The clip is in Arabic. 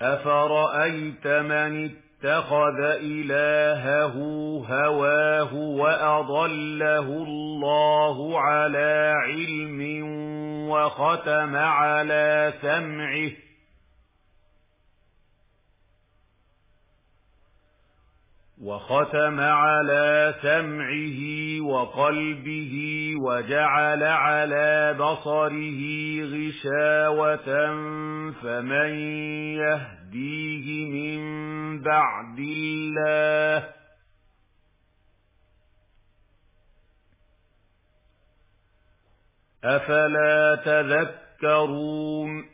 أَفَرَأَيْتَ مَنِ اتَّخَذَ إِلَٰهَهُ هَوَاهُ وَأَضَلَّهُ اللَّهُ عَلَىٰ عِلْمٍ وَخَتَمَ عَلَىٰ سَمْعِهِ وَقَلْبِهِ وَجَعَلَ عَلَىٰ بَصَرِهِ غِشَاوَةً فَمَن يَهْدِيهِ مِن بَعْدِ اللَّهِ ۚ أَفَلَا تَذَكَّرُونَ